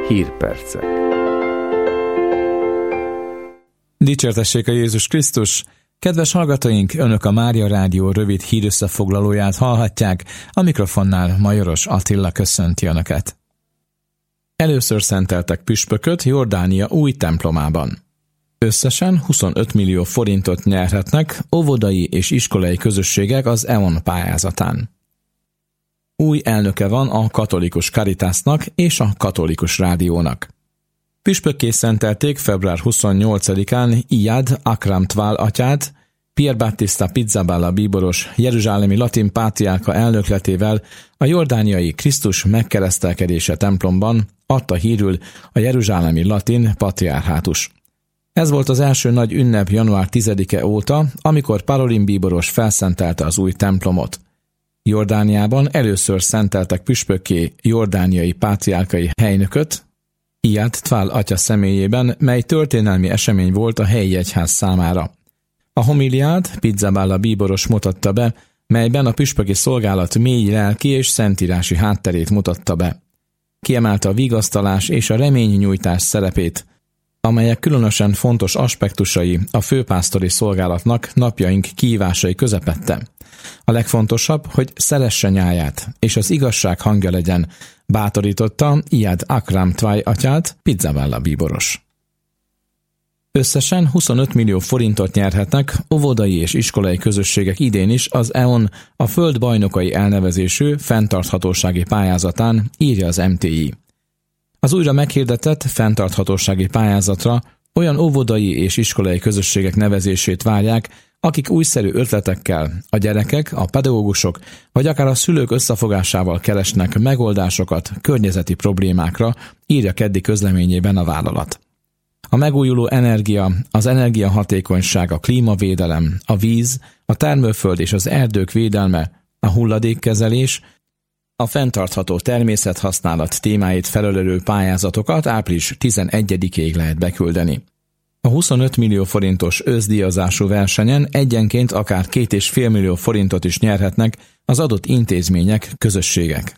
Hírpercek. Dicsértessék a Jézus Krisztus! Kedves hallgatóink, Önök a Mária Rádió rövid hírösszefoglalóját hallhatják, a mikrofonnál Majoros Attila köszönti Önöket. Először szenteltek püspököt Jordánia új templomában. Összesen 25 millió forintot nyerhetnek óvodai és iskolai közösségek az EON pályázatán. Új elnöke van a Katolikus Caritasnak és a Katolikus Rádiónak. Püspökké szentelték február 28-án Iyad Akram Tval atyát, Pier Battista Pizzaballa bíboros jeruzsálemi latin pátriárka elnökletével a jordániai Krisztus megkeresztelkedése templomban adta hírül a jeruzsálemi latin patriárhátus. Ez volt az első nagy ünnep január 10-e óta, amikor Parolin bíboros felszentelte az új templomot. Jordániában először szenteltek püspökké jordániai pátriárkai helynököt, Iyad Tval atya személyében, mely történelmi esemény volt a helyi egyház számára. A homiliát Pizzaballa bíboros mutatta be, melyben a püspöki szolgálat mély lelki és szentírási hátterét mutatta be. Kiemelte a vigasztalás és a reménynyújtás szerepét, amelyek különösen fontos aspektusai a főpásztori szolgálatnak napjaink kihívásai közepette. A legfontosabb, hogy szeresse nyáját, és az igazság hangja legyen, bátorította Iyad Akram Tval atyát, Pizzaballa bíboros. Összesen 25 millió forintot nyerhetnek óvodai és iskolai közösségek idén is az EON a Föld bajnokai elnevezésű fenntarthatósági pályázatán, írja az MTI. Az újra meghirdetett fenntarthatósági pályázatra olyan óvodai és iskolai közösségek nevezését várják, akik újszerű ötletekkel, a gyerekek, a pedagógusok vagy akár a szülők összefogásával keresnek megoldásokat környezeti problémákra, írja keddi közleményében a vállalat. A megújuló energia, az energiahatékonyság, a klímavédelem, a víz, a termőföld és az erdők védelme, a hulladékkezelés, a fenntartható természethasználat témáit felölelő pályázatokat április 11-ig lehet beküldeni. A 25 millió forintos összdíjazású versenyen egyenként akár 2,5 millió forintot is nyerhetnek az adott intézmények, közösségek.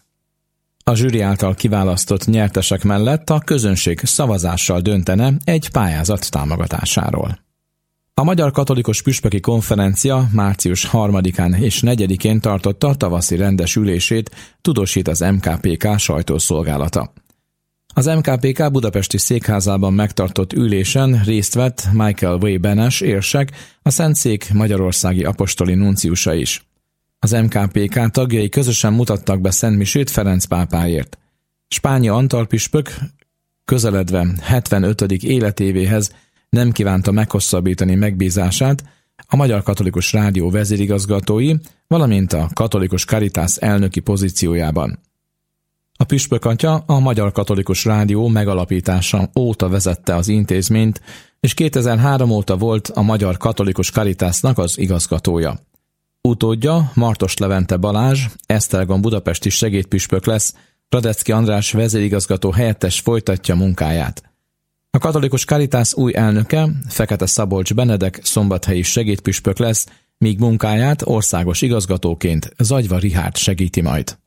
A zsűri által kiválasztott nyertesek mellett a közönség szavazással döntene egy pályázat támogatásáról. A Magyar Katolikus Püspöki Konferencia március 3-án és 4-én tartotta a tavaszi rendes ülését, tudósít az MKPK sajtószolgálata. Az MKPK budapesti székházában megtartott ülésen részt vett Michael W. Benes érsek, a Szentszék magyarországi apostoli nunciusa is. Az MKPK tagjai közösen mutattak be szentmisét Ferenc pápáért. Spányi Antal püspök közeledve 75. életévéhez nem kívánta meghosszabbítani megbízását a Magyar Katolikus Rádió vezérigazgatói, valamint a Katolikus Caritas elnöki pozíciójában. A püspök atya a Magyar Katolikus Rádió megalapítása óta vezette az intézményt, és 2003 óta volt a Magyar Katolikus Caritasnak az igazgatója. Utódja Martos Levente Balázs, Esztergom budapesti segédpüspök lesz, Radecki András vezérigazgató helyettes folytatja munkáját. A Katolikus Caritas új elnöke, Fekete Szabolcs Benedek szombathelyi segédpüspök lesz, míg munkáját országos igazgatóként Zagyva Richárd segíti majd.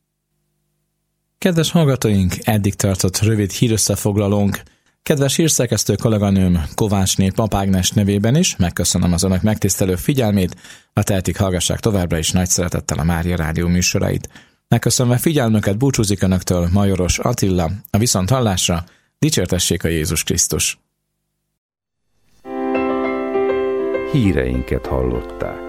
Kedves hallgatóink, eddig tartott rövid hírösszefoglalónk. Kedves hírszerkesztő kolléganőm Kovácsné Pap Ágnes nevében is megköszönöm az önök megtisztelő figyelmét, a tehetik hallgassák továbbra is nagy szeretettel a Mária Rádió műsorait. Megköszönve figyelmüket búcsúzik önöktől Majoros Attila, a viszonthallásra, dicsértessék a Jézus Krisztus! Híreinket hallották.